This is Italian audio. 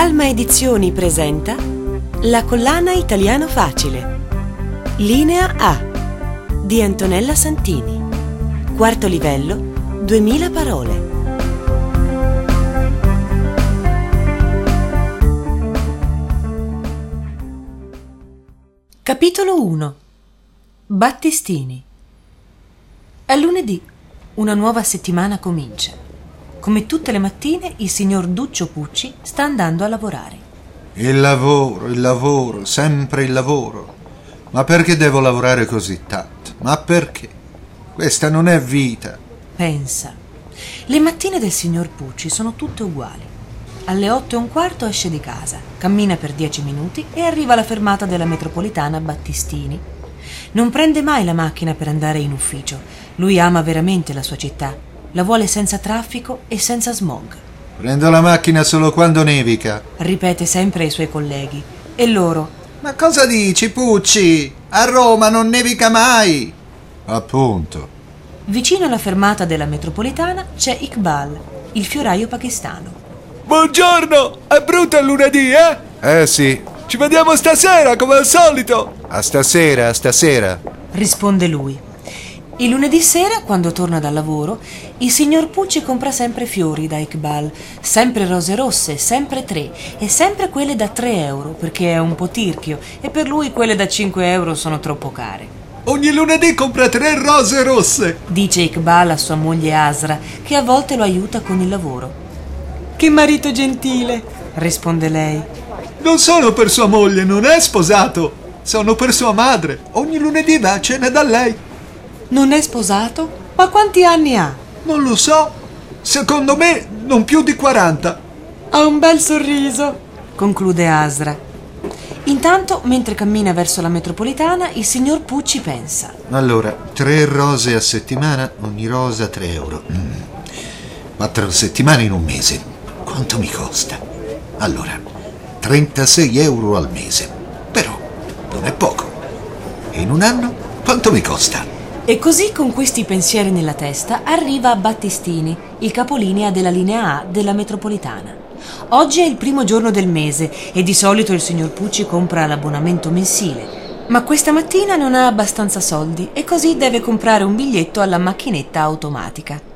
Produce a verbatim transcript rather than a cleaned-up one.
Alma Edizioni presenta La collana Italiano Facile. Linea A di Antonella Santini. Quarto livello, duemila parole. Capitolo uno. Battistini. È lunedì. Una nuova settimana comincia. Come tutte le mattine, il signor Duccio Pucci sta andando a lavorare. Il lavoro, il lavoro, sempre il lavoro. Ma perché devo lavorare così tanto? Ma perché? Questa non è vita. Pensa. Le mattine del signor Pucci sono tutte uguali. Alle otto e un quarto esce di casa, cammina per dieci minuti e arriva alla fermata della metropolitana Battistini. Non prende mai la macchina per andare in ufficio. Lui ama veramente la sua città. La vuole senza traffico e senza smog. Prendo la macchina solo quando nevica, ripete sempre ai suoi colleghi. E loro: ma cosa dici, Pucci? A Roma non nevica mai! Appunto. Vicino alla fermata della metropolitana c'è Iqbal, il fioraio pakistano. Buongiorno! È brutto il lunedì, eh? Eh sì. Ci vediamo stasera, come al solito! A stasera, a stasera, risponde lui. Il lunedì sera, quando torna dal lavoro, il signor Pucci compra sempre fiori da Iqbal, sempre rose rosse, sempre tre, e sempre quelle da tre euro, perché è un po' tirchio, e per lui quelle da cinque euro sono troppo care. Ogni lunedì compra tre rose rosse, dice Iqbal a sua moglie Asra, che a volte lo aiuta con il lavoro. Che marito gentile, risponde lei. Non sono per sua moglie, non è sposato, sono per sua madre. Ogni lunedì va a cena da lei. Non è sposato? Ma quanti anni ha? Non lo so. Secondo me non più di quaranta. Ha un bel sorriso, conclude Asra. Intanto, mentre cammina verso la metropolitana, il signor Pucci pensa. Allora, tre rose a settimana, ogni rosa tre euro. Mm. Quattro settimane in un mese. Quanto mi costa? Allora, trentasei euro al mese. Però non è poco. E in un anno quanto mi costa? E così, con questi pensieri nella testa, arriva a Battistini, il capolinea della linea A della metropolitana. Oggi è il primo giorno del mese e di solito il signor Pucci compra l'abbonamento mensile. Ma questa mattina non ha abbastanza soldi e così deve comprare un biglietto alla macchinetta automatica.